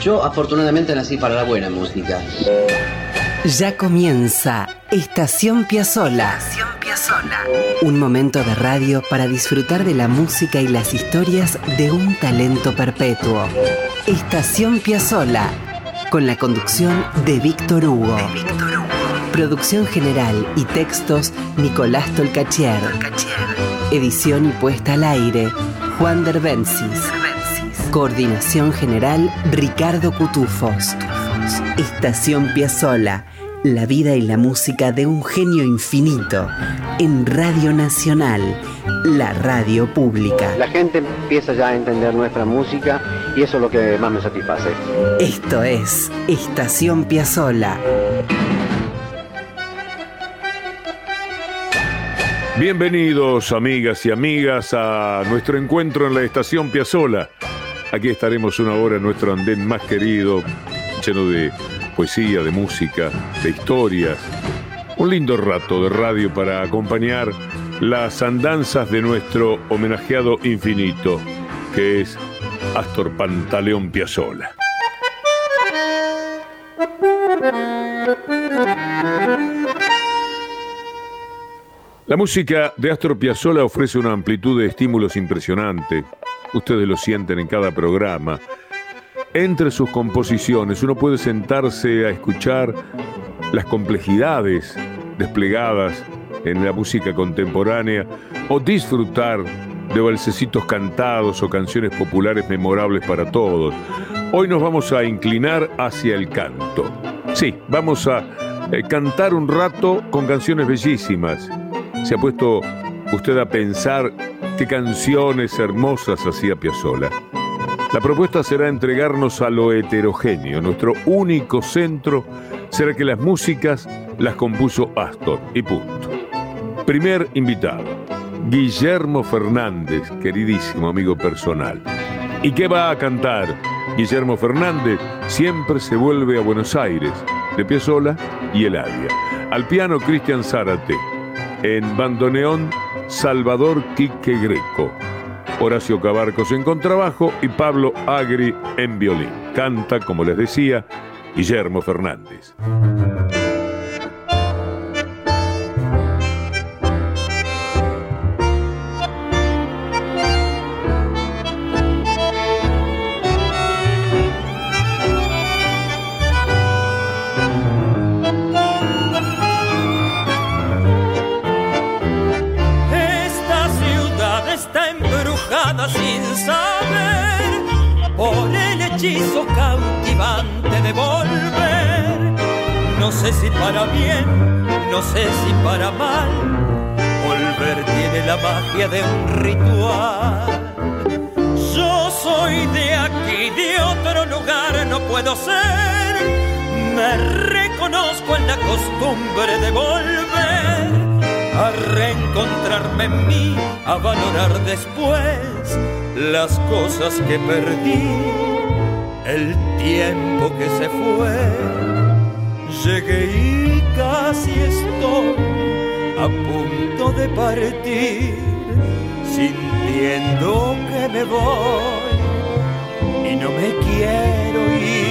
Yo afortunadamente nací para la buena música. Ya comienza Estación Piazzolla. Un momento de radio para disfrutar de la música y las historias de un talento perpetuo. Estación Piazzolla, con la conducción de Víctor Hugo. Producción general y textos, Nicolás Tolcachier. Edición y puesta al aire, Juan Derbencis. Coordinación general, Ricardo Cutufos. Estación Piazzolla, la vida y la música de un genio infinito, en Radio Nacional, la radio pública. La gente empieza ya a entender nuestra música y eso es lo que más me satisface. Esto es Estación Piazzolla. Bienvenidos, amigas y amigas, a nuestro encuentro en la Estación Piazzolla. Aquí estaremos una hora en nuestro andén más querido, lleno de poesía, de música, de historias. Un lindo rato de radio para acompañar las andanzas de nuestro homenajeado infinito, que es Astor Pantaleón Piazzolla. La música de Astor Piazzolla ofrece una amplitud de estímulos impresionante. Ustedes lo sienten en cada programa. Entre sus composiciones uno puede sentarse a escuchar las complejidades desplegadas en la música contemporánea o disfrutar de valsecitos cantados o canciones populares memorables para todos. Hoy nos vamos a inclinar hacia el canto. Sí, vamos a cantar un rato con canciones bellísimas. ¿Se ha puesto usted a pensar qué canciones hermosas hacía Piazzolla? La propuesta será entregarnos a lo heterogéneo. Nuestro único centro será que las músicas las compuso Astor y punto. Primer invitado, Guillermo Fernández, queridísimo amigo personal. ¿Y qué va a cantar? Guillermo Fernández siempre se vuelve a Buenos Aires, de Piazzolla y Eladia. Al piano, Cristian Zárate. En bandoneón, Salvador Quique Greco. Horacio Cabarcos en contrabajo y Pablo Agri en violín. Canta, como les decía, Guillermo Fernández. Sin saber, por el hechizo cautivante de volver. No sé si para bien, no sé si para mal. Volver tiene la magia de un ritual. Yo soy de aquí, de otro lugar no puedo ser. Me reconozco en la costumbre de volver a reencontrarme en mí, a valorar después las cosas que perdí, el tiempo que se fue. Llegué y casi estoy a punto de partir, sintiendo que me voy y no me quiero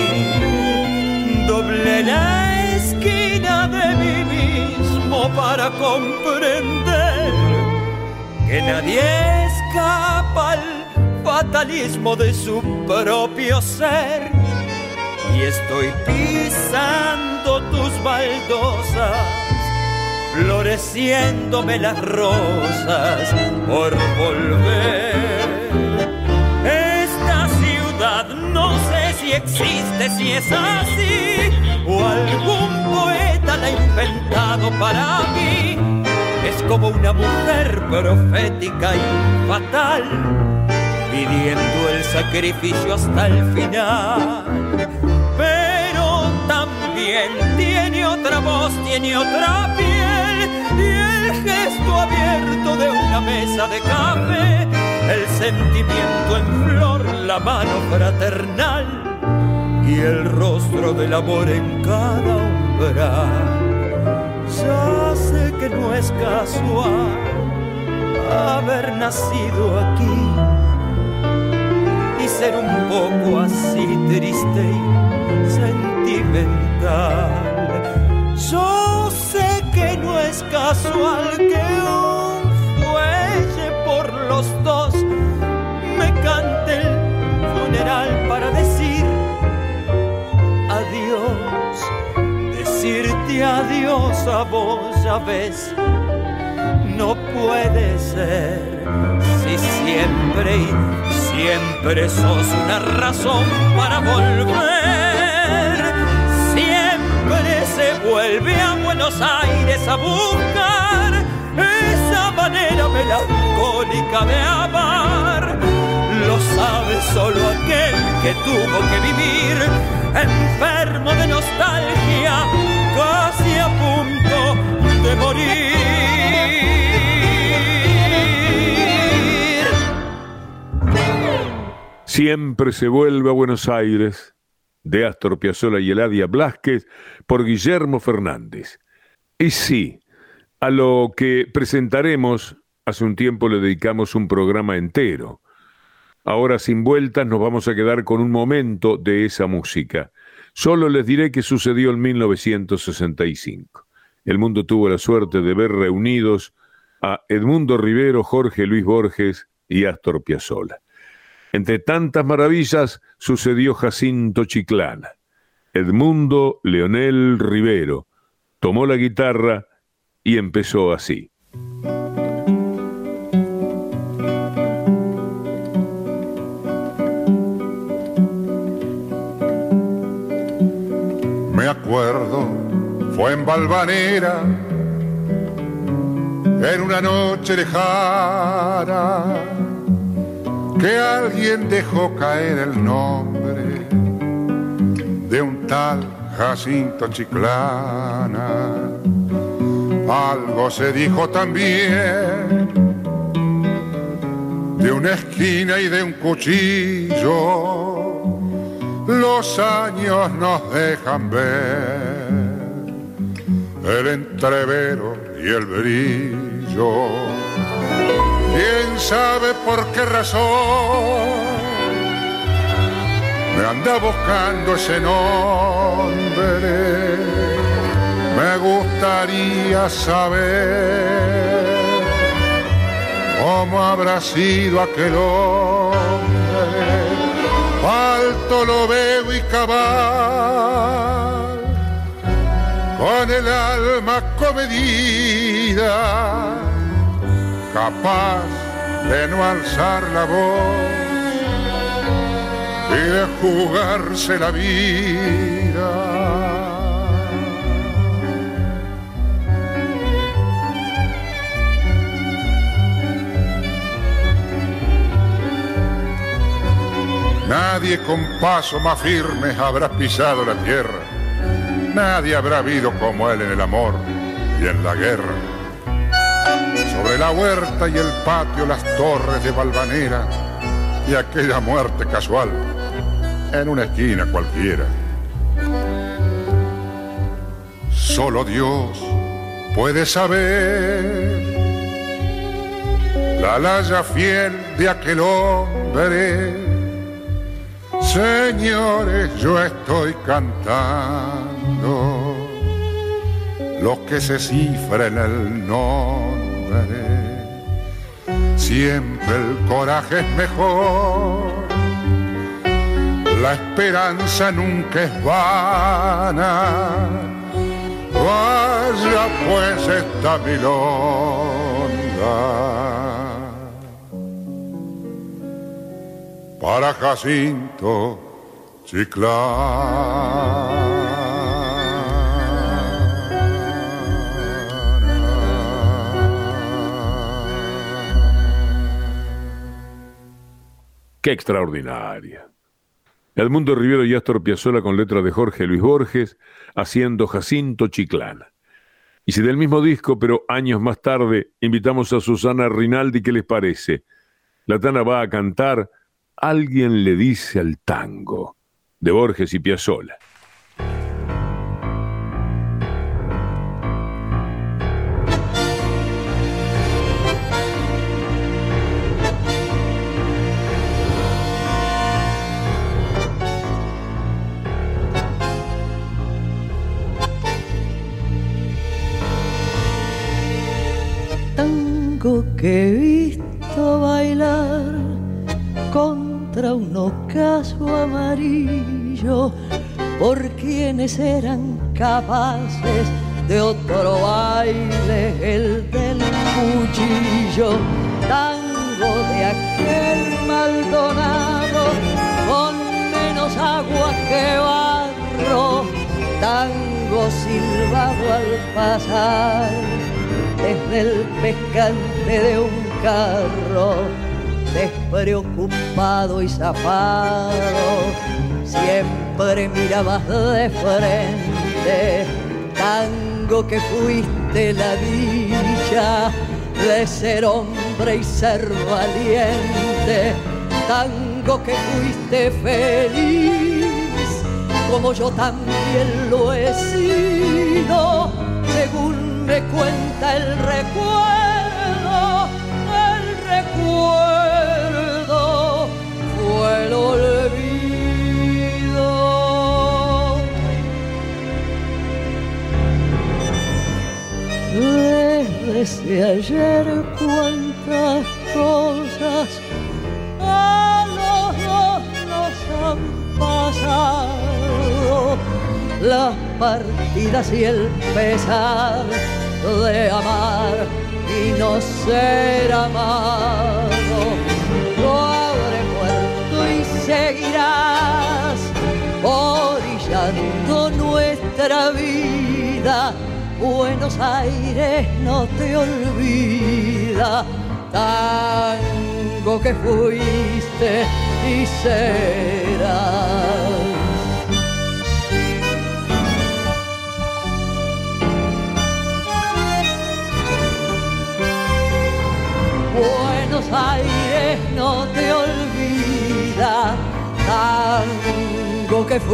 ir. Doblé la esquina de mí mismo para comprender que nadie escapa al fatalismo de su propio ser. Y estoy pisando tus baldosas, floreciéndome las rosas por volver. Esta ciudad no sé si existe, si es así, o algún poeta la ha inventado para mí. Es como una mujer profética y fatal, pidiendo el sacrificio hasta el final. Pero también tiene otra voz, tiene otra piel, y el gesto abierto de una mesa de café, el sentimiento en flor, la mano fraternal y el rostro del amor en cada umbral. Ya sé que no es casual haber nacido aquí y ser un poco así triste triste y sentimental. Yo sé que no es casual que un fuelle por los dos me cante el funeral para decir adiós, decirte adiós a vos, ya ves, no puede ser. Si siempre y siempre sos una razón para volver, siempre se vuelve a Buenos Aires a buscar esa manera melancólica de amar. Lo sabe solo aquel que tuvo que vivir enfermo de nostalgia, casi a punto de morir. Siempre se vuelve a Buenos Aires, de Astor Piazzolla y Eladia Blasquez, por Guillermo Fernández. Y sí, a lo que presentaremos, hace un tiempo le dedicamos un programa entero. Ahora, sin vueltas, nos vamos a quedar con un momento de esa música. Solo les diré que sucedió en 1965. El mundo tuvo la suerte de ver reunidos a Edmundo Rivero, Jorge Luis Borges y Astor Piazzolla. Entre tantas maravillas sucedió Jacinto Chiclana. Edmundo Leonel Rivero tomó la guitarra y empezó así. Me acuerdo, fue en Valvanera, en una noche lejana, que alguien dejó caer el nombre de un tal Jacinto Chiclana. Algo se dijo también de una esquina y de un cuchillo. Los años nos dejan ver el entrevero y el brillo. ¿Quién sabe por qué razón me anda buscando ese nombre? Me gustaría saber cómo habrá sido aquel hombre. Alto lo veo y cabal, con el alma comedida, capaz de no alzar la voz y de jugarse la vida. Nadie con paso más firme habrá pisado la tierra. Nadie habrá habido como él en el amor y en la guerra. Sobre la huerta y el patio, las torres de Valvanera y aquella muerte casual en una esquina cualquiera. Solo Dios puede saber la laya fiel de aquel hombre. Señores, yo estoy cantando lo que se cifra en el nombre. Siempre el coraje es mejor, la esperanza nunca es vana. Vaya pues esta milonga para Jacinto Chiclana. ¡Qué extraordinaria! Edmundo Rivero y Astor Piazzolla con letras de Jorge Luis Borges, haciendo Jacinto Chiclana. Y si del mismo disco, pero años más tarde, invitamos a Susana Rinaldi, ¿qué les parece? La Tana va a cantar Alguien le dice al tango, de Borges y Piazzolla. tango que he visto bailar contra un ocaso amarillo por quienes eran capaces de otro baile, el del cuchillo. Tango de aquel Maldonado con menos agua que barro, tango silbado al pasar desde el pescante de un carro, despreocupado y zafado, siempre mirabas de frente. Tango que fuiste la dicha de ser hombre y ser valiente, tango que fuiste feliz, como yo también lo he sido, según me cuenta el recuerdo fue el olvido. Desde ayer cuántas cosas a los dos nos han pasado, las partidas y el pesar de amar y no ser amado. No habré muerto y seguirás orillando nuestra vida. Buenos Aires no te olvida, tango que fuiste y serás. Buenos Aires no te olvida, tango que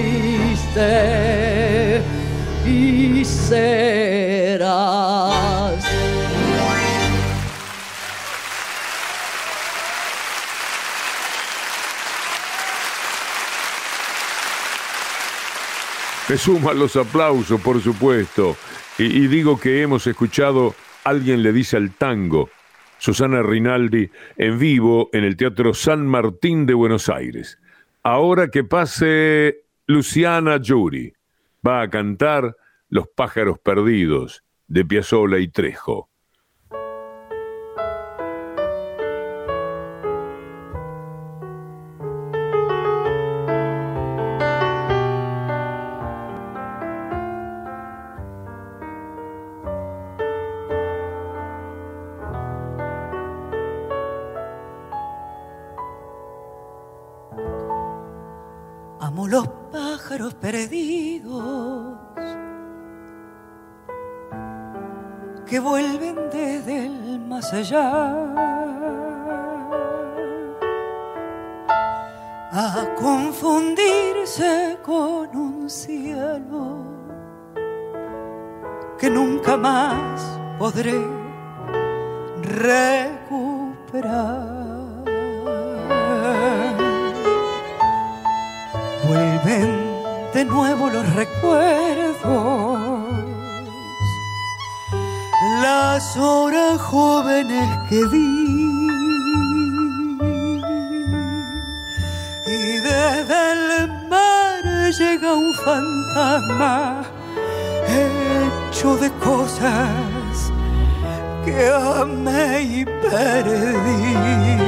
fuiste y serás. Me suman los aplausos, por supuesto, y digo que hemos escuchado Alguien le dice al tango, Susana Rinaldi, en vivo en el Teatro San Martín de Buenos Aires. Ahora que pase Luciana Giuri, va a cantar Los pájaros perdidos, de Piazzolla y Trejo. Amo los pájaros perdidos que vuelven desde el más allá a confundirse con un cielo que nunca más podré recuperar. Vuelven de nuevo los recuerdos, las horas jóvenes que di, y desde el mar llega un fantasma hecho de cosas que amé y perdí.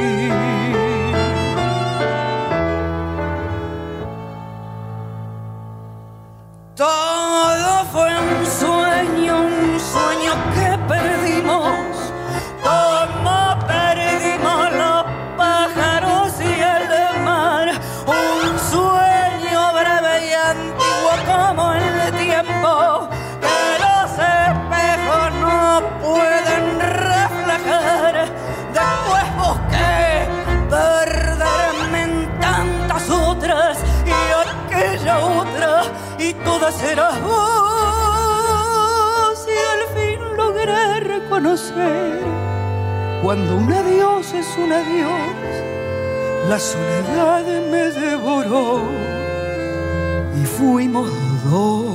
Todo fue un sueño que perdimos, como perdimos los pájaros y el mar. Un sueño breve y antiguo como el tiempo, que los espejos no pueden reflejar. Después busqué perderme en tantas otras y aquella otra, y todas eras vos, y al fin logré reconocer cuando un adiós es un adiós. La soledad me devoró y fuimos dos.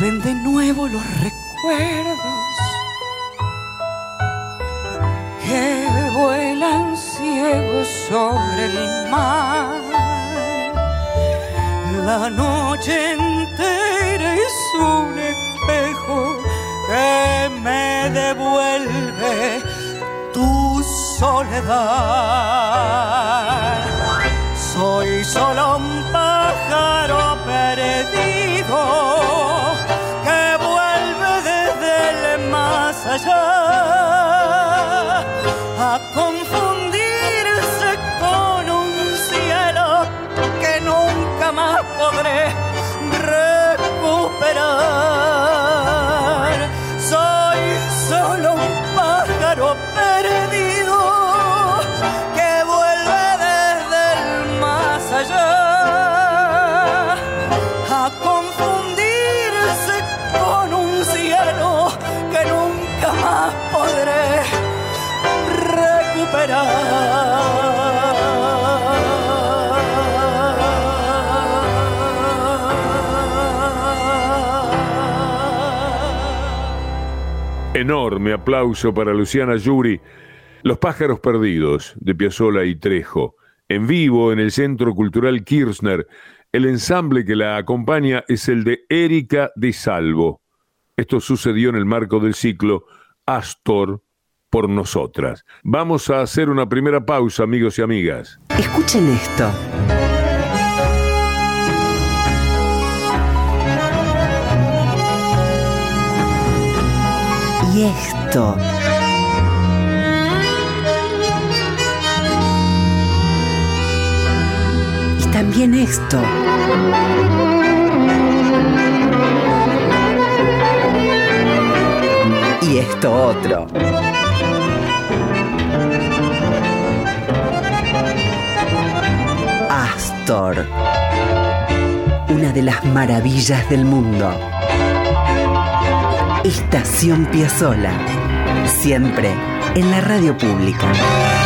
vuelven de nuevo los recuerdos que vuelan ciegos sobre el mar. La noche entera es un espejo que me devuelve tu soledad. Soy solo un pájaro perdido que vuelve desde el más allá a confundirse con un cielo que nunca más podré recuperar. Soy solo un pájaro perdido que vuelve desde el más allá a confundirse con un cielo que nunca más podré recuperar. Enorme aplauso para Luciana Yuri. Los pájaros perdidos, de Piazzolla y Trejo. En vivo en el Centro Cultural Kirchner. El ensamble que la acompaña es el de Erika de Salvo. Esto sucedió en el marco del ciclo Astor por Nosotras. Vamos a hacer una primera pausa, amigos y amigas. Escuchen esto. Y esto. Y también esto. Y esto otro. Astor. Una de las maravillas del mundo. Estación Piazzolla, siempre en la radio pública.